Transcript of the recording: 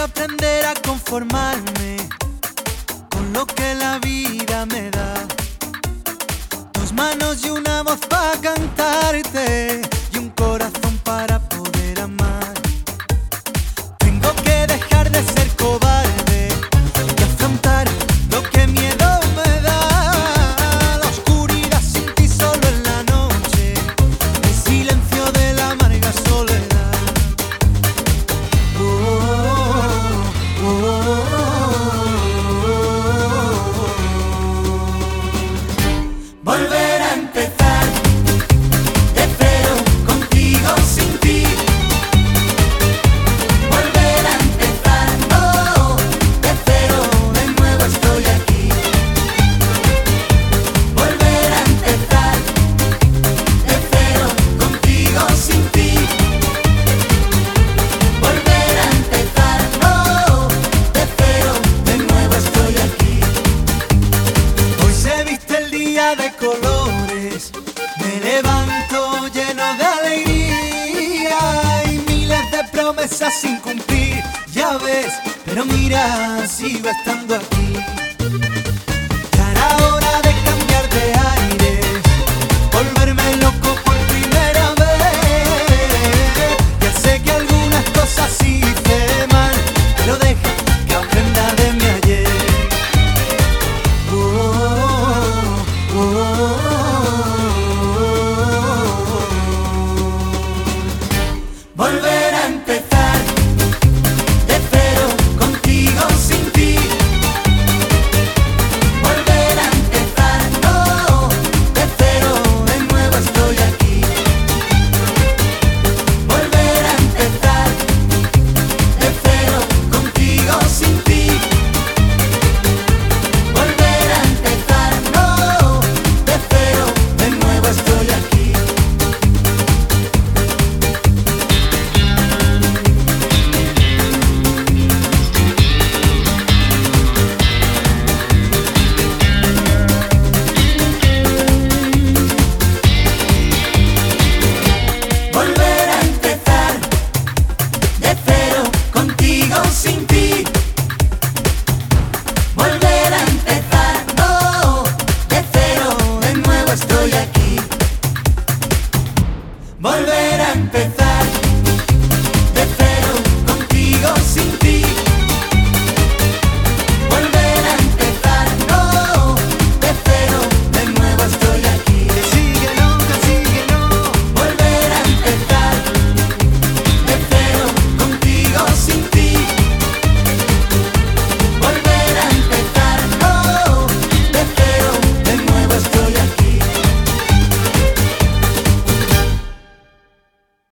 aprender a conformarme con lo que la vida me da. Dos manos y una voz para cantarte y un corazón para poder amar. Tengo que dejar de ser cobarde y afrontar lo que miedo me da. La oscuridad sin ti solo en la noche, el silencio de la amarga soledad. Volver a empezar de cero contigo sin ti. Volver a empezar, oh, de cero, de nuevo estoy aquí. Volver a empezar de cero contigo sin ti. Volver a empezar, oh, de cero, de nuevo estoy aquí. Hoy se viste el día de colores, me levanto lleno de alegría y miles de promesas sin cumplir, ya ves, pero mira, sigo estando aquí.